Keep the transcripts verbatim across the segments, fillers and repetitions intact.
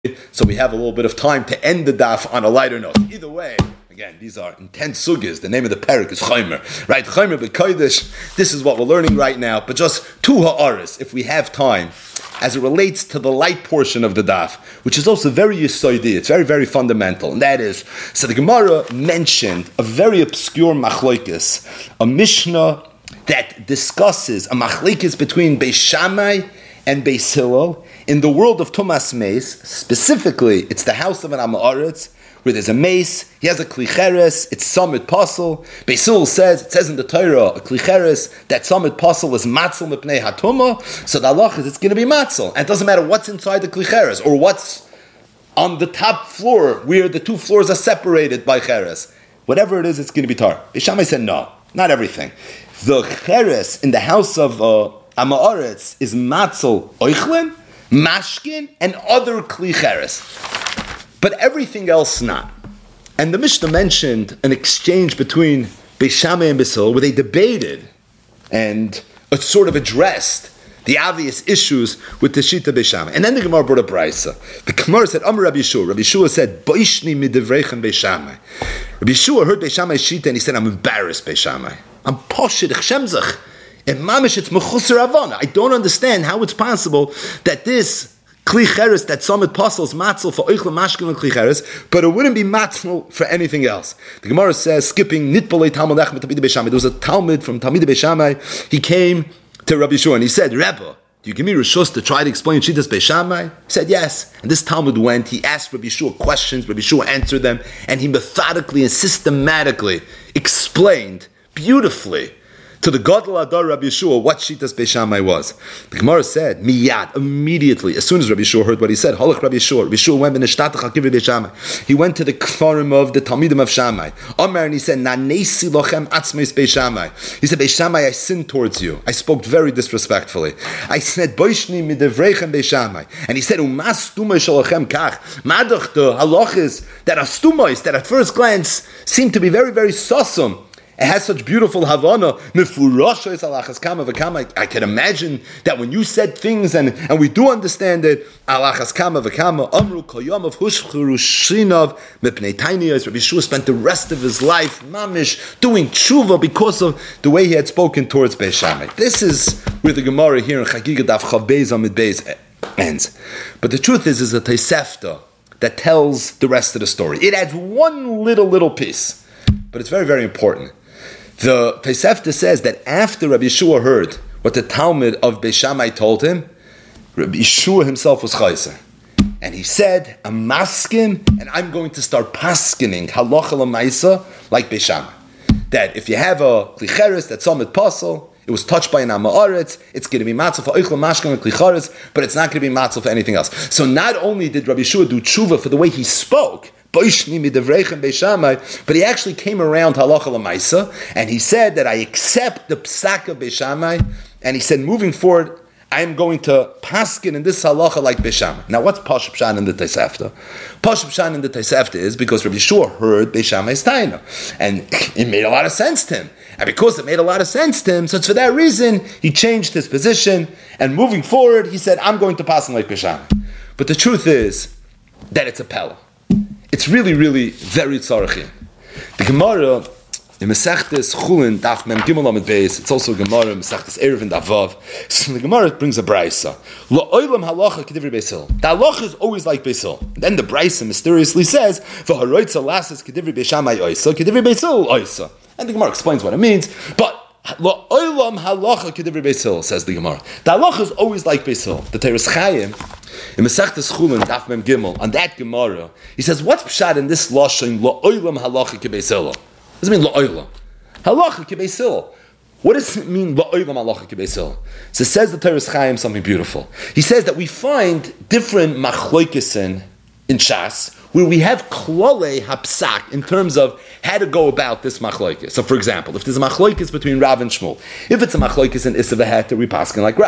so we have a little bit of time to end the daf on a lighter note. Either way, again, these are intense sugis. The name of the parak is Chaimer, right? Chaimer b'kodesh. This is what we're learning right now. But just two ha'aris, if we have time, as it relates to the light portion of the daf, which is also very yisoidi. It's very, very fundamental, and that is, so the Gemara mentioned a very obscure machlokes, a mishnah that discusses a machlokes between Beis Shammai and Beis Hillel in the world of Tumas Meis. Specifically, it's the house of an Amoritz, where there's a mace, he has a klicheres, it's summit pasul. Beis Hillel says, it says in the Torah, a klicheres, that summit pasul is matzel mipnei hatuma, so the halach is it's going to be matzel. And it doesn't matter what's inside the klicheres, or what's on the top floor, where the two floors are separated by cheres. Whatever it is, it's going to be tar. Beis Shammai said, no, not everything. The cheres in the house of uh, Amoritz is matzel oichlin, mashkin, and other klicheres. But everything else not. And the Mishnah mentioned an exchange between Beis Shammai and Beis Hillel where they debated and uh, sort of addressed the obvious issues with the Shita Beis Shammai. And then the Gemara brought a brisa. The Gemara said, Amar Rabbi Yeshua. Rabbi Yeshua said, Boishni midivrechem Beis Shammai. Rabbi Yeshua heard Beis Shammai's Shita and he said, I'm embarrassed, Beis Shammai. I'm poshid, chshemzach. And mamish, it's mechusar avana. I don't understand how it's possible that this Kli cheres, that summit puzzles matzel for oichle mashkin and kli cheres, but it wouldn't be matzel for anything else. The Gemara says, skipping nitbalei Talmud Echad Talmidei Beis Shammai. There was a Talmud from Talmidei Beis Shammai. He came to Rabbi Yeshua and he said, Rebbe, do you give me reshus to try to explain Shitas Beis Shammai? He said yes. And this Talmud went, he asked Rabbi Yeshua questions, Rabbi Yeshua answered them, and he methodically and systematically explained beautifully to the Gadol Adar Rabbi Yeshua what Shitas Beis Shammai was. The Gemara said, miyad, immediately, as soon as Rabbi Yeshua heard what he said, Halach Rabbi Yeshua, Rabbi Yeshua went Beis Shammai. He went to the Kfarim of the Talmidim of Shammai. Amar, and he said, Nanesi lochem atzmeis Beis Shammai. He said, Beis Shammai, I sinned towards you. I spoke very disrespectfully. I said, Boishni midevrechem Beis Shammai. And he said, Umas stumai shalachem kach. Madach, the halachas that are stumais, that at first glance seem to be very, very sosum. It has such beautiful Havana. I can imagine that when you said things, and, and we do understand it, Alachas Kama v'Kama, Amru Koyom of Hushchurushinav, Mipnei Tainiyas. Rabbi Yeshua spent the rest of his life, mamish, doing tshuva because of the way he had spoken towards Beis Shammai. This is where the Gemara here in Chagiga Daf Chav Beis Amid Beis ends. But the truth is, is a Tosefta that tells the rest of the story. It adds one little, little piece, but it's very, very important. The Tosefta says that after Rabbi Yeshua heard what the Talmud of Beis Shammai told him, Rabbi Yeshua himself was chayzer. And he said, I'm maskin, and I'm going to start paskining halacha l'maisa like Beis Shammai. That if you have a klicheres, that summit puzzle, it was touched by an Amoritz, it's going to be matzah for oichle mashkin and klicheres, but it's not going to be matzah for anything else. So not only did Rabbi Yeshua do tshuva for the way he spoke, but he actually came around halacha l'maisa, and he said that I accept the psak of Beis Shammai, and he said, moving forward, I am going to paskin in this halacha like Beis Shammai. Now, what's Pash Pshan in the Tosefta? Pash Pshan in the Tosefta is because Rabbi Yeshua heard Beis Shammai's taina, and it made a lot of sense to him. And because it made a lot of sense to him, so it's for that reason he changed his position, and moving forward, he said, I'm going to paskin like Beis Shammai. But the truth is that it's a pella. It's really, really very tzarechim. The Gemara in Masechtes Chulin Daf Mem Gimel Amid Beis. It's also a Gemara in Masechtes Erev and Avav. So the Gemara brings a brisa. Lo oilam halacha k'divrei Beis Hillel. The halacha is always like Beis Hillel. Then the brisa mysteriously says, "V'haroitza lasses k'divrei Beis Shammai oisa, k'divrei Beis Hillel oisa." And the Gemara explains what it means, but Lo oilam halacha k'divrei Beis Hillel, says the Gemara. The halacha is always like Beis Hillel. The Teres Chaim in Masechtes Chulin Daf Mem Gimel, on that Gemara, he says, what's pshat in this lashon lo oilam halacha k'Beis Hillel? What does it mean lo oilam? Halacha k'Beis Hillel. What does it mean lo oilam halacha k'Beis Hillel? So it says the Teres Chaim something beautiful. He says that we find different machloikesin in Shas where we have klolei hapsak in terms of how to go about this machlokes. So, for example, if there's a machlokes between Rav and Shmuel, if it's a machlokes in Issa v'Heter, we paskin like Rav.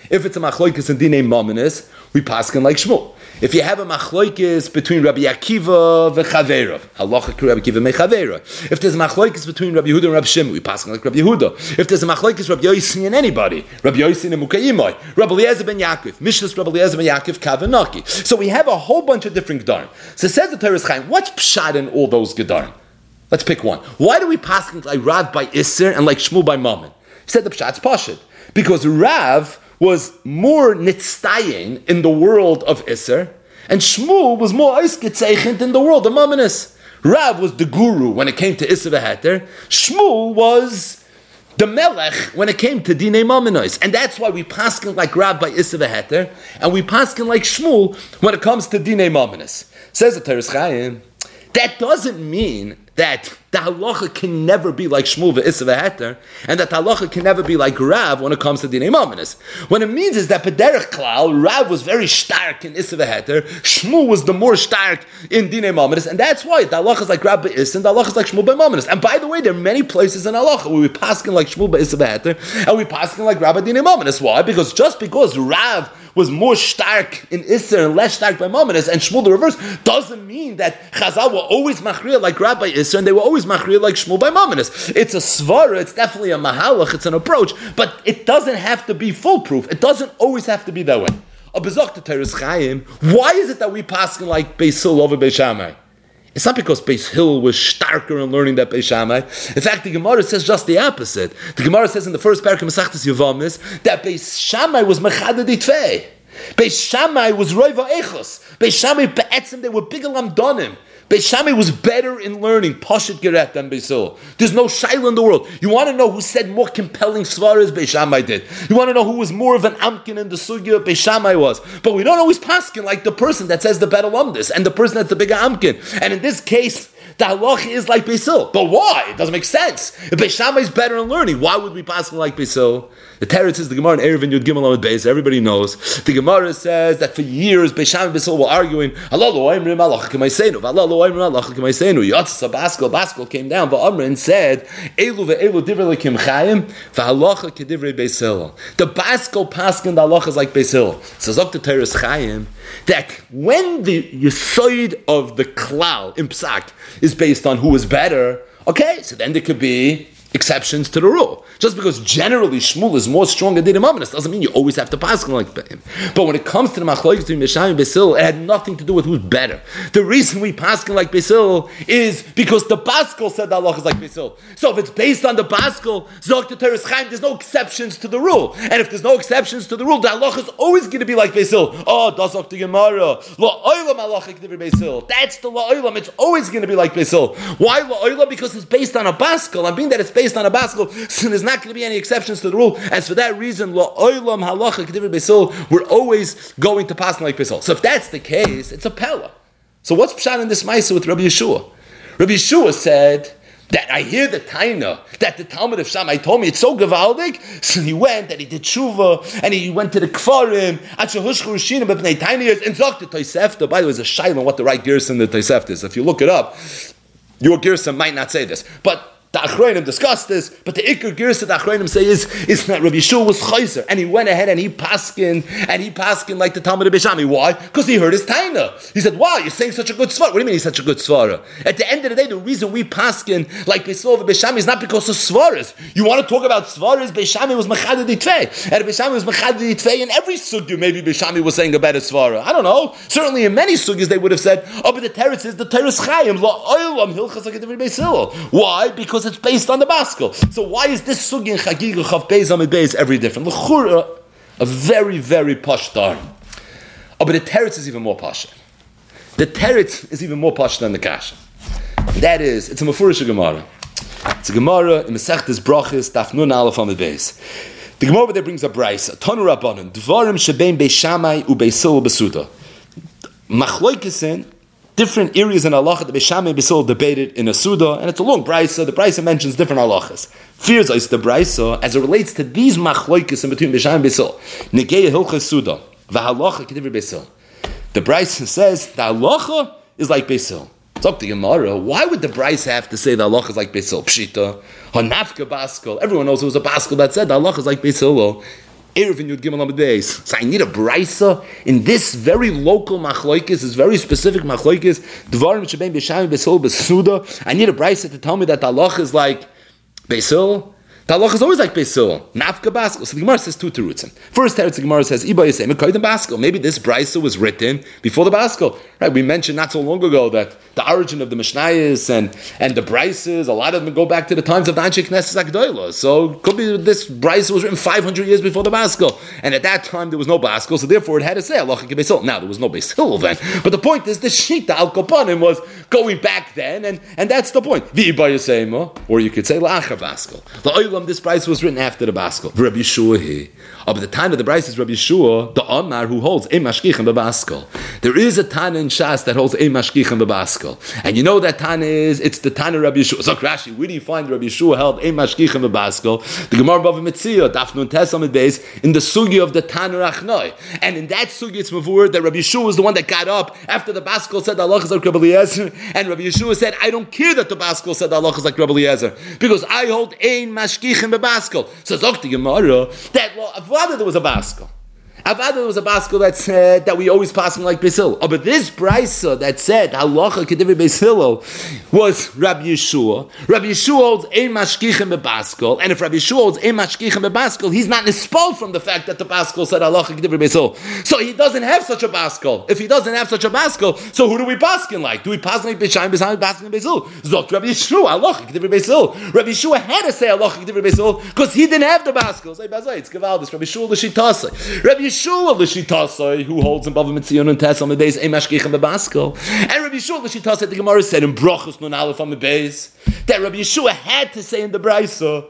If it's a machloikis and dinei mominus, we paskin like Shmuel. If you have a machloikis between Rabbi Akiva v'chaverav, halacha ki Rabbi Akiva mechaverav. If there's a machloikis between Rabbi Yehuda and Rabbi Shimon, we paskin like Rabbi Yehuda. If there's a machloikis Rabbi Yosi and anybody, Rabbi Yosi and Mukayimai, Rabbi Eliezer ben Yaakov, Mishnas Rabbi Eliezer ben Yaakov kavanaki. So we have a whole bunch of different gedarim. So says the Torah Chaim, what's pshat in all those gedarim? Let's pick one. Why do we paskin like Rav by Isser and like Shmuel by Mammon? He said the pshat's pashut because Rav was more nitztayin in the world of Isser, and Shmuel was more oisketzeichet in the world of Mammonis. Rav was the guru when it came to Isser v'heter. Shmuel was the melech when it came to Dinei Mammonis. And that's why we paskin like Rav by Isser v'heter, and we paskin like Shmuel when it comes to Dinei Mammonis. Says the Teres Chaim, that doesn't mean that the halacha can never be like Shmuel v'Isser v'heter, and that the halacha can never be like Rav when it comes to Dinei Mammonis. What it means is that Pederech Klal, Rav was very stark in Isser v'heter, Shmuel was the more stark in Dinei Mammonis, and that's why the halacha is like Rav b'Isser, and the halacha is like Shmuel b'Mammonis. And by the way, there are many places in halacha where we paskin like Shmuel b'Isser v'heter, and we paskin like Rav b'Dinei Mammonis. Why? Because just because Rav was more stark in Isser and less stark by Mammonis, and Shmuel the reverse, doesn't mean that Chazal were always machriya like Rav by Isser, and they were always machriya like Shmuel by Mammonis. It's a svara, it's definitely a mahalach, it's an approach, but it doesn't have to be foolproof. It doesn't always have to be that way. Why is it that we paskin like Beis Hillel over Beis Shammai? It's not because Beis Hillel was starker in learning that Beis Shammai. In fact, the Gemara says just the opposite. The Gemara says in the first parak of Masechtas Yevamis that Beis Shammai was mechaded itvei. Beis Shammai was roiva echos. Beis Shammai be'etzim, they were bigger lamdonim. Beis Shammai was better in learning Pashut Geret than Beis Hillel. There's no shaila in the world. You want to know who said more compelling svaras? Beis Shammai did. You want to know who was more of an amkin in the sugya? Beis Shammai was. But we don't always paskin like the person that says the better lumdis and the person that's the bigger amkin. And in this case, the halacha is like Beis Hillel. But why? It doesn't make sense. If Beis Shammai is better in learning, why would we paskin like Beis Hillel? The teretz is the Gemara in Eruvin Yud Gimel Amud Beis. Everybody knows. The Gemara says that for years Beis Shammai and Beis Hillel were arguing. Allah lo oimrim halacha k'maisenu. Allah lo oimrim halacha k'maisenu. Yatzis Baskel. Baskel came down va'amr and said, Elu ve'elu divrei lekim chayim v'halacha k'divrei Beis Hillel. The Baskel paskin the halacha is like Beis Hillel. So Zok the Teres Chaim that when the yisoid of the klal in psak is based on who is better, okay, so then there could be exceptions to the rule. Just because generally Shmuel is more strong than Dinei Mammonis doesn't mean you always have to pass like him. But when it comes to the machlokes between Beis Shammai and Beis Hillel, it had nothing to do with who's better. The reason we pass like Beis Hillel is because the Baskel said that Allah is like Beis Hillel. So if it's based on the Baskel, Zok the Teres Chaim, there's no exceptions to the rule. And if there's no exceptions to the rule, the Allah is always going to be like Beis Hillel. Oh, das Zok the Gemara. Lo oilam halacha k'divrei Beis Hillel. That's the lo oilam. It's always going to be like Beis Hillel. Why lo oilam? Because it's based on a Baskel. And being that it's based on a Baskel, so there's not going to be any exceptions to the rule. And for that reason, lo oilam halacha k'divrei Beis Hillel, we're always going to pass like Beis Hillel. So if that's the case, it's a pella. So what's pshat in this ma'aseh with Rabbi Yeshua? Rabbi Yeshua said that I hear the taina that the Talmud of Shammai told me it's so gavaldik. So he went and he did tshuva and he went to the kfarim at shehushchu rishina b'bnei tainiyos and zok the Tosefta. By the way, there's a shayla on what the right gersa in the Tosefta is. If you look it up, your gersa might not say this, but the Achronim discussed this, but the Iker Girsa the Achronim say is, is that Rabbi Yeshua was chayzer, and he went ahead and he paskin, and he paskin like the Talmud of Beis Shammai. Why? Because he heard his taina. He said, wow, you're saying such a good svara. What do you mean he's such a good svara? At the end of the day, the reason we paskin like Beis Hillel and Beis Shammai is not because of svaras. You want to talk about svaras? Beis Shammai was mechaded itvei, and Beis Shammai was mechaded itvei in every sugya. Maybe Beis Shammai was saying a better svara. I don't know. Certainly in many sugyas they would have said, oh, but the teretz is the teretz chayim, lo oilam hilchas like Beis Hillel. Why? Because it's based on the Baskel. So why is this sugi in Chagiga Chav Beis Amid Beis every different? L'chura, a very, very posh dar. Oh, but the teretz is even more posh. The teretz is even more posh than the kasha. That is, it's a mafurish Gemara. It's a Gemara in Masechtas Brachos, Daf Nun Aleph Amid Beis. The Gemara over there brings a brayso. Tanu Rabbanan, Dvarim shebein Beis Shammai u Beis Hillel besuda. Machloikesin, different areas in halacha that Beis Shammai and Beis Hillel debated in a suda, and it's a long brayso. The brayso mentions different halachas. Fears is the brayso as it relates to these machloikis in between Beis Shammai and Beis Hillel. Negeya hilchas suda v'halacha k'divrei Beis Hillel. The brayso says the halacha is like Beis Hillel. It's up to Gemara. Why would the brayso have to say the halacha is like Beis Hillel? Pshita, hanafka baskel. Everyone knows it was a baskel that said the halacha is like Beis Hillel. Erev and Yud Gimel Amud Beis. So I need a brisa in this very local machlokes, this very specific machlokes. Dvarim shebein b'shami b'sil b'suda. I need a brisa to tell me that the halacha is like Beis Hillel. The halacha is always like Beis Hillel. Nafka Baskel. So the Gemara says two terutzim. First teretz, the Gemara says, Iba Yisem Koydem Baskel. Maybe this brisa was written before the Baskel. Right? We mentioned not so long ago that the origin of the Mishnayos and, and the brises, a lot of them go back to the times of the Anshe Knesset HaGedolah. So it could be that this brisa was written five hundred years before the Baskel. And at that time there was no Baskel, so therefore it had to say halacha Beis Hillel. Now there was no Beis Hillel then. But the point is, the Shita Al Kopanim was going back then, and, and that's the point. V'iba Yisema, or you could say La'achar Baskel. The Olam, this brisa was written after the Baskel. Rabbi Yeshua. But at the time of the brisa is Rabbi Yeshua, the Amar who holds a mashkichem bebaskel. There is a Tana in Shas that holds a mashkichem bebaskel, and you know that Tana is it's the Tana Rabbi Yeshua. So Rashi, where do you find Rabbi Yeshua held a mashkichem bebaskel? The Gemara Bava Metzia, Daf Nun Tes Amud Beis, in the sugi of the Tana Rachnoi, and in that sugi it's mavur that Rabbi Yeshua was the one that got up after the Baskel said Allah is like Rabbi Eliezer, and Rabbi Yeshua said, I don't care that the Baskel said Allah is like Rabbi Eliezer, because I hold a mashkichem bebaskel. So Zok the Gemara that well, Avada there was a Baskel. Avada there was a Baskel that said that we always pass him like Beis Hillel. Oh, but this brisa that said halacha kedivri Beis Hillel was Rabbi Yeshua. Rabbi Yeshua holds a mashkichem bebaskel, and if Rabbi Yeshua holds a mashkichem bebaskel, he's not nispal from the fact that the Baskel said halacha kedivri Beis Hillel. So he doesn't have such a Baskel. If he doesn't have such a Baskel, so who do we paskin like? Do we paskin like Beishaim Beishaim paskin Beis Hillel? Zok Rabbi Yeshua halacha kedivri Beis Hillel. Rabbi Yeshua had to say halacha kedivri Beis Hillel because he didn't have the Baskel. Say bazay, it's gevaldis. Rabbi Yeshua l'shitasei. Rabbi Yeshua l'shitasei, who holds in Bava Mitzion and Tes Amud Beis a mashkichem bebaskel, and Rabbi Yeshua l'shitasei, the Gemara said in Brachos Nun Aleph Amud Beis that Rabbi Yeshua had to say in the brisa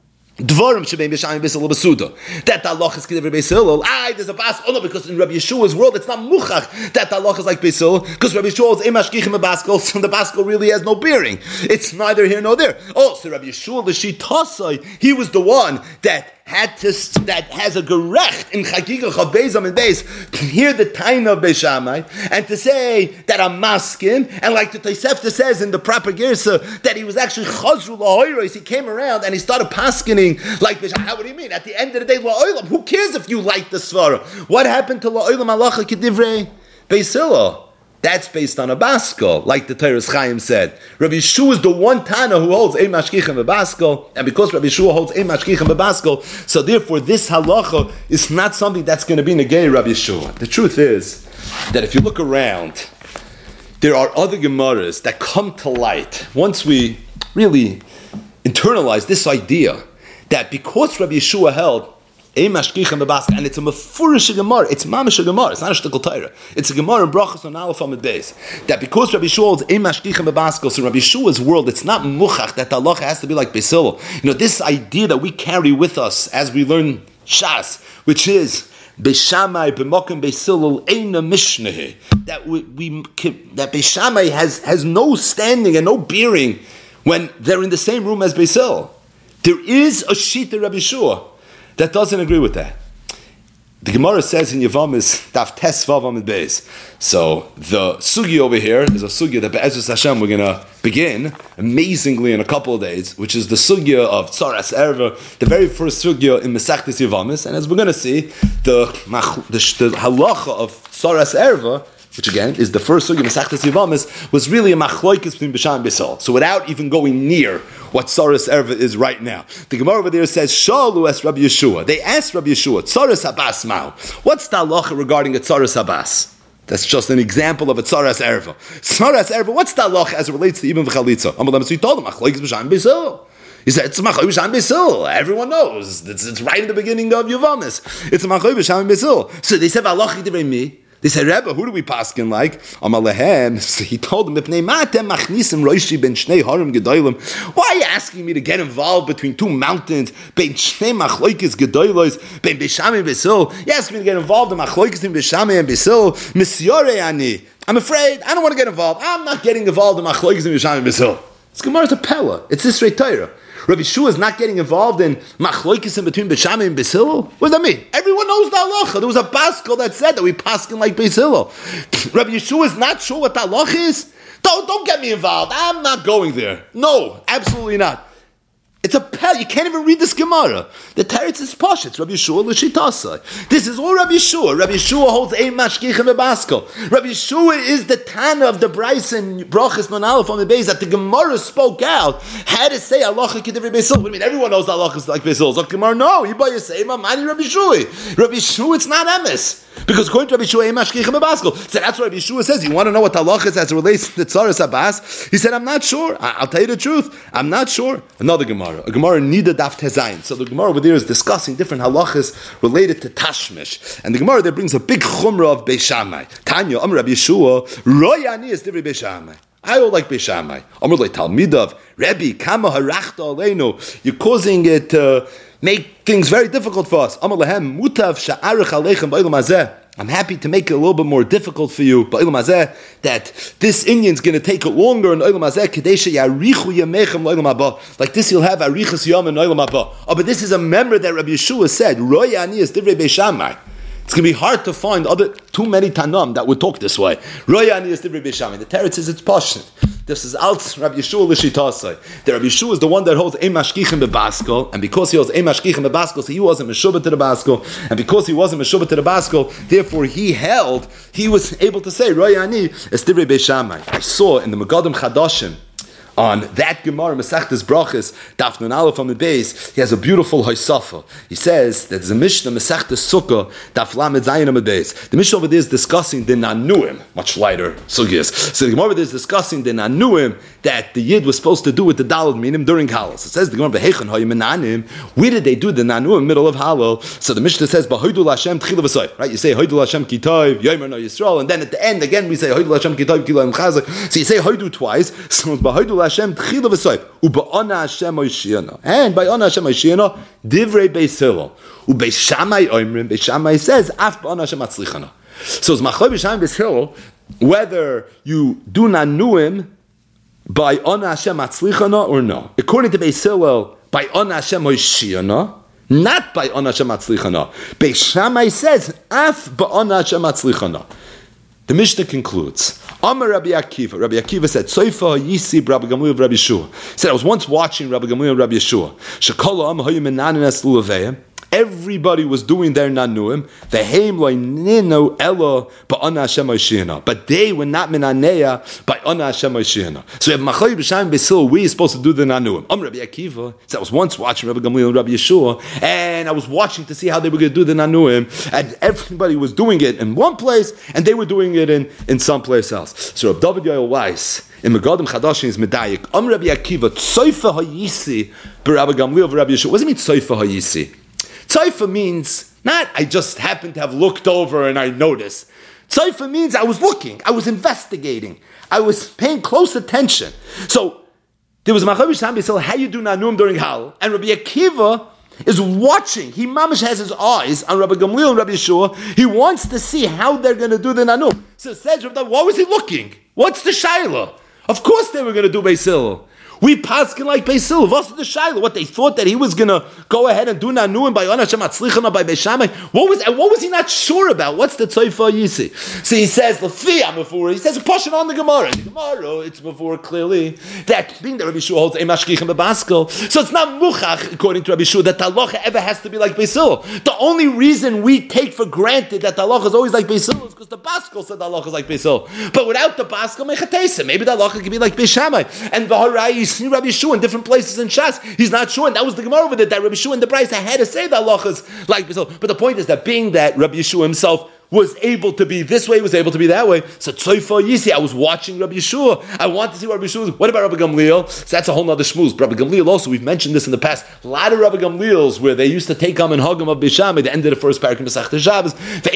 Dvarim shebein b'shami b'sil b'suda that the halacha is kedivri Beis Hillel. Ah, there's a bas. Oh no, because in Rabbi Yeshua's world it's not muchach that the halacha is like Beis Hillel, because Rabbi Yeshua is a mashkichem bebaskel, so the baskel really has no bearing. It's neither here nor there. Oh, so Rabbi Yeshua l'shitasei, he was the one that had to that has a gerecht in Chagiga Chavbezam and Beis hear the taina of Beis Shammai and to say that I'm maskin, and like the Tosefta says in the proper Gersa that he was actually chazru lahoyros. He came around and he started paskining like Beis Shammai. How, what do you mean? At the end of the day, la'olam. Who cares if you like the svara? What happened to la'olam halacha kedivrei Beis Hillel? That's based on a baskel, like the Teres Chaim said. Rabbi Yeshua is the one Tana who holds a mashkichem bebaskel, and because Rabbi Yeshua holds a mashkichem bebaskel, so therefore this halacha is not something that's going to be negay Rabbi Yeshua. The truth is that if you look around, there are other Gemaras that come to light once we really internalize this idea that because Rabbi Yeshua held a mashkichem bebaskel, and it's a mefurish Gemara, it's mamish Gemara, it's not a shtickle Torah. It's a Gemara in Brachos on Aleph Amud Beis that because Rabbi Yeshua holds a mashkichem bebaskel, so in Rabbi Yeshua's world, it's not muchach that the halacha has to be like Beis Hillel. You know, this idea that we carry with us as we learn Shas, which is Beis Shammai b'mokem Beis Hillel eina mishnehe, that we, we that Beis Shammai has has no standing and no bearing when they're in the same room as Beis Hillel. There is a shita Rabbi Yeshua that doesn't agree with that. The Gemara says in Yevamos Daf Tes Vav Amud Beis. So the sugi over here is a sugi that Be'ezus Hashem we're going to begin amazingly in a couple of days, which is the sugya of Tzaras Erva, the very first sugya in Mesachtes Yevamos. And as we're going to see, the, the, the halacha of Tzaras Erva, which again is the first sugya in Mesachtes Yevamos, was really a machloikis between Beis Shammai and Beis Hillel. So without even going near what Tzaras Erva is right now, the Gemara over there says, Shalu es Rabbi Yeshua. They asked Rabbi Yeshua, Tzaras Abbas Mao. What's the halacha regarding a Tzaras Abbas? That's just an example of a Tzaras Erva. Tzaras Erva, what's the halacha as it relates to Ibn V'chalitza? Amalem, so he told him, Achloikis Beis Shammai and Beis Hillel. He said, it's a Machoy B'Shem Beis Hillel. Everyone knows. It's, it's right in the beginning of Yevamos. It's a Machoy B'Shem Beis Hillel. So they said, V'alochi divrei mi. They said, Rebbe, who do we paskin like? Amalehem. So he told them, why are you asking me to get involved between two mountains? Ben Shnei Machloikis Gedolos, Ben Beis Shammai and Beis Hillel. You ask me to get involved in Machloikis in Beis Shammai and Beis Hillel. Misyore ani. I'm afraid. I don't want to get involved. I'm not getting involved in Machloikis in Beis Shammai and Beis Hillel. It's Gemara's a Pella. It's this straight Torah. Rabbi Yeshua is not getting involved in machloikis in between Beis Shammai and Beis Hillel. What does that mean? Everyone knows the halacha. There was a paskel that said that we paskin like Beis Hillel. Rabbi Yeshua is not sure what the halacha is. Don't don't get me involved. I'm not going there. No, absolutely not. It's a pal. You can't even read this Gemara. The teretz is posh. It's Rabbi Yeshua l'shitasai. This is all Rabbi Yeshua. Rabbi Yeshua holds a mashkichem bebaskol. Rabbi Yeshua is the Tana of the Bryson Brachas Non Aleph on the base that the Gemara spoke out how to say halacha k'divrei Beis Hillel. I mean, everyone knows halacha is like Beis Hillel. So Gemara, no, you buy your say mani Rabbi Yeshua. Rabbi Yeshua, it's not emes. Because according to Rabbi Yeshua, a mashkichem bebaskol. So that's what Rabbi Yeshua says. You want to know what halacha is as it relates to Tzaras Abbas? He said, I'm not sure. I- I'll tell you the truth. I'm not sure. Another Gemara. A Gemara Nida Daf Tezayin. So the Gemara over there is discussing different halachas related to Tashmish. And the Gemara there brings a big chumrah of Beis Shammai. Tanya, Amr Rabbi Yeshua, Roy Ani is Divrei Beis Shammai. I don't like Beis Shammai. Amr like Talmidav, Rebbe, Kama Harachta Aleinu. You're causing it to make things very difficult for us. Amr Lahem, Mutav Sha'arech Aleichem Ba'ilum Hazeh. I'm happy to make it a little bit more difficult for you, but that this Indian's going to take it longer in Olam Hazeh, like this you'll have Arichas Yom in Olam Haba. Oh, but this is a member that Rabbi Yeshua said, Roy Ani is Divrei Beis Shammai. It's going to be hard to find other too many Tanam that would talk this way. Roy Ani is Divrei Beis Shammai. The teretz is it's passion. This is alt Rabbi Yeshua l'shitasai. The Rabbi Yeshua is the one that holds a mashkichem bebaskol, and because he holds a mashkichem bebaskol, so he wasn't meshubah to the baskol, and because he wasn't meshubah to the baskol, therefore he held, he was able to say Roy Ani is Divrei Beis Shammai. I saw in the Megadim Chadashim on that Gemara, Masechtas Brachas, Daf Nun Aleph on the base, he has a beautiful Hosafa. He says that there's a Mishnah, Masechtas Sukkah, Daf Lamed Zayin on the base. The Mishnah over there is discussing the Nanuim, much lighter sugyas. So the Gemara over there is discussing the Nanuim that the Yid was supposed to do with the Daled Minim during Halal. So it says the Gemara, Behechan Hoyim Menanim, where did they do the Nanuim middle of Halal? So the Mishnah says, B'hoidul Hashem Tchila V'soif, right? You say Hoidul Hashem Kitov, Yomer No Yisrael, and then at the end again we say Hoidul Hashem Kitov, Kilo Chazak. So you say Hoidu twice, so it's B'hoidul Hashem Tchila V'soif, U'ba'ana Hashem Oishiyana, and by Ana Hashem Oishiyana, Divrei Beis Hillel, U'Beis Shammai Oimrim, Beis Shammai says, Af Ba'ana Hashem Atzlichana. So it's Machloi Beis Shammai Beis Hillel, whether you do Nanuim by Ana Hashem Atzlichana or no. According to Beis Hillel, by Ana Hashem Oishiyana, not by Ana Hashem Atzlichana. Beis Shammai says, Af Ba'ana Hashem Atzlichana. The Mishnah concludes, Amar Rabbi Akiva. Rabbi Akiva said, Soifa Yisi Rabbi Gamliel Rabbi Yeshua. He said, I was once watching Rabbi Gamliel Rabbi Yeshua. Shekala Am Hayim Menanin Lulaveim. Everybody was doing their nanuim. But they were not minaneya by Ana Hashem Oishiyana. So we have Machloi B'Shammai Beis Hillel. We are supposed to do the nanuim. Am Rabbi Akiva. So I was once watching Rabbi Gamliel and Rabbi Yeshua, and I was watching to see how they were going to do the nanuim, and everybody was doing it in one place, and they were doing it in, in some place else. So Rabbi David Yoel Weiss in Megadim Chadashim is medayik. Am Rabbi Akiva Tzoifa Hayisi B'Rabbi Gamliel Rabbi Yeshua. What does it mean Tzoifa Hayisi? Tzaifa means, not I just happened to have looked over and I noticed. Tzaifa means I was looking, I was investigating, I was paying close attention. So, there was a Machloi B'Shammai Beis Hillel, how you do Nanum during Hal, and Rabbi Akiva is watching. He mamish has his eyes on Rabbi Gamliel and Rabbi Yeshua. He wants to see how they're going to do the Nanum. So it says, what was he looking? What's the Shaila? Of course they were going to do Beis Hillel. We paskin like Beis Hillel. What's the Shaila? What they thought that he was gonna go ahead and do Nanuim by Ana Hashem Atzlichana by Beis Shammai. What was and what was he not sure about? What's the Tzaifa Yisi? So he says Lefi Amafur. He says a portion on the Gemara. The Gemara it's before clearly that being that Rabbi Yeshua holds a mashkichem bebaskel. So it's not muchach according to Rabbi Yeshua that halacha ever has to be like Beis Hillel. The only reason we take for granted that halacha is always like Beis Hillel is because the baskel said halacha is like Beis Hillel. But without the baskel, mechatesa. Maybe the halacha could be like Beis Shammai. And the Harai see Rabbi Yeshua in different places in Shas. He's not sure, and that was the Gemara over there, that Rabbi Yeshua in the Brayso had to say that halachas like so. But the point is that being that Rabbi Yeshua himself was able to be this way, was able to be that way. So Tzaifa Yisi, I was watching Rabbi Yeshua. I want to see what Rabbi Yeshua was. What about Rabbi Gamliel? So that's a whole nother shmooze. Rabbi Gamliel also, we've mentioned this in the past. A lot of Rabbi Gamliels where they used to take him and hug him of Beis Shammai. The end of the first parak in Masechta Shabbos.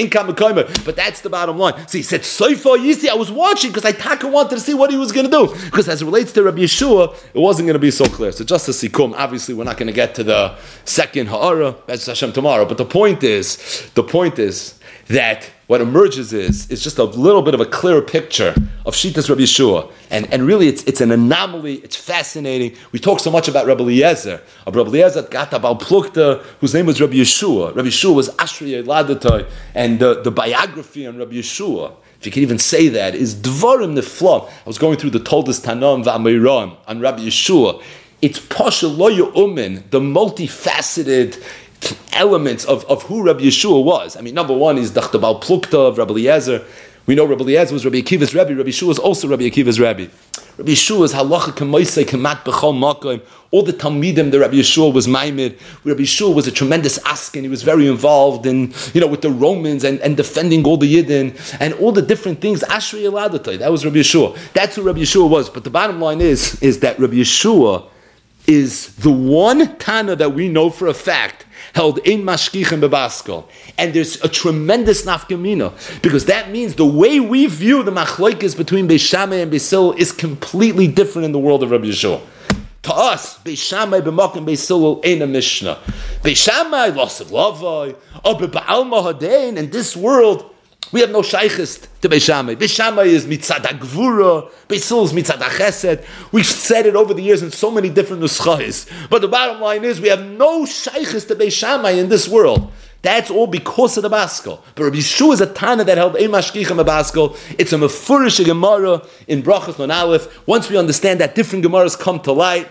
But that's the bottom line. So he said Tzaifa Yisi, I was watching because I taka wanted to see what he was going to do. Because as it relates to Rabbi Yeshua, it wasn't going to be so clear. So just to sikum, obviously we're not going to get to the second ha'ara, that's Hashem tomorrow. But the point is, the point is that what emerges is is just a little bit of a clearer picture of Shitas Rabbi Yeshua, and and really it's it's an anomaly. It's fascinating. We talk so much about Rabbi Eliezer, of Rabbi Eliezer Gata Bal Plukta, whose name was Rabbi Yeshua. Rabbi Yeshua was Ashrei Eladatoi, and the, the biography on Rabbi Yeshua, if you can even say that, is Dvarim Neflam. I was going through the Toldos Tanam V'Amiram on Rabbi Yeshua. it's Pasha Lo Yu'umin, the multifaceted elements of, of who Rabbi Yeshua was. I mean, number one is Dachtabal Plukta of Rabbi Eliezer. We know Rabbi Eliezer was Rabbi Akiva's Rabbi. Rabbi Yeshua was also Rabbi Akiva's Rabbi. Rabbi Yeshua's halacha k'moisei k'mat b'chol makom. All the talmidim that Rabbi Yeshua was maimed. Rabbi Yeshua was a tremendous askin. He was very involved in, you know, with the Romans and, and defending all the Yidden and all the different things. Ashrei Eladatay. That was Rabbi Yeshua. That's who Rabbi Yeshua was. But the bottom line is, is that Rabbi Yeshua is the one Tana that we know for a fact held in mashkichem bebaskal, and there's a tremendous nafkamina because that means the way we view the machlokes between Beis Shammai and Beis Hillel is completely different in the world of Rabbi Yeshua. To us, Beis Shammai b'makom Beis Hillel ain't a mishnah. Beis Shammai loss of lavai, or b'ba'alma hadein. In this world, we have no shaykhist to Beis Shammai. Beis Shammai is mitzad ha'gvura, Beis Hillel is mitzad ha'chesed. We've said it over the years in so many different nuschais. But the bottom line is we have no shaykhist to Beis Shammai in this world. That's all because of the Baskel. But Rabbi Yeshua is a Tana that held a mashkichem a Baskel. It's a mefurish Gemara in Brachos non Aleph. Once we understand that different Gemaras come to light,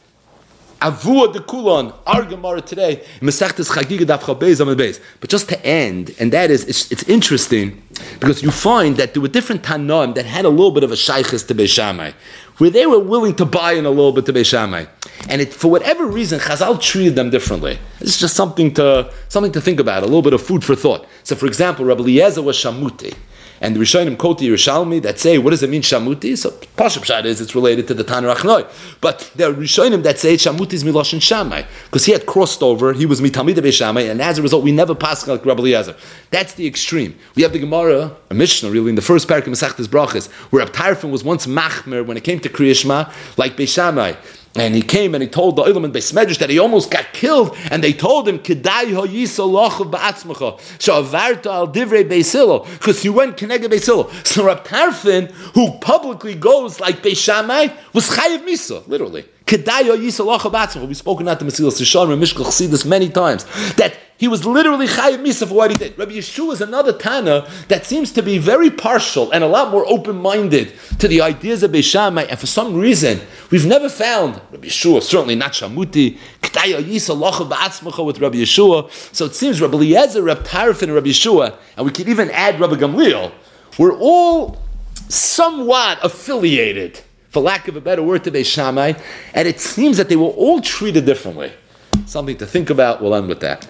Avua de Kulon, our Gemara today, Mesechtes Chagiga Daf Chabez Amud Beis. But just to end, and that is, it's, it's interesting because you find that there were different Tanaim that had a little bit of a shaykhis to Beis Shammai, where they were willing to buy in a little bit to Beis Shammai, and it, for whatever reason, Chazal treated them differently. It's just something to something to think about, a little bit of food for thought. So, for example, Rabbi Eliezer was Shamuti. And the Rishonim quote the Yerushalmi that say, what does it mean, Shamuti? So, Pashup Pshat is, it's related to the Tanur Achnoi. But there are Rishonim that say, Shamuti is Miloshin Shammai. Because he had crossed over, he was Mitamid Beis Shammai, and as a result, we never pass like Rabbi Eliezer. That's the extreme. We have the Gemara, a Mishnah really, in the first parak of Masechtas Brachos, where Reb Tarfon was once Machmer when it came to Kriya Shema, like Beis Shammai. And he came and he told the Olam and Beis Medrash that he almost got killed, and they told him, Kedai hoyisa lochav ba'atzmacha, she'avarta al divrei Beis Hillel, because you went Keneged Beis Hillel. So Reb Tarfon, who publicly goes like Beis Shammai, was chayiv misa, literally. Kedai hoyisa lochav ba'atzmacha. We've spoken at the Mesilas Yesharim and Mishkach Chassidus many times, that he was literally chayiv misa for what he did. Rabbi Yeshua is another Tana that seems to be very partial and a lot more open-minded to the ideas of Beis Shammai, and for some reason, we've never found Rabbi Yeshua, certainly not Shamuti, K'taya Yisa Locha Ba'atzmacha with Rabbi Yeshua. So it seems Rabbi Eliezer, Rabbi Tarfon, and Rabbi Yeshua, and we could even add Rabbi Gamliel, we're all somewhat affiliated, for lack of a better word, to Beis Shammai, and it seems that they were all treated differently. Something to think about. We'll end with that.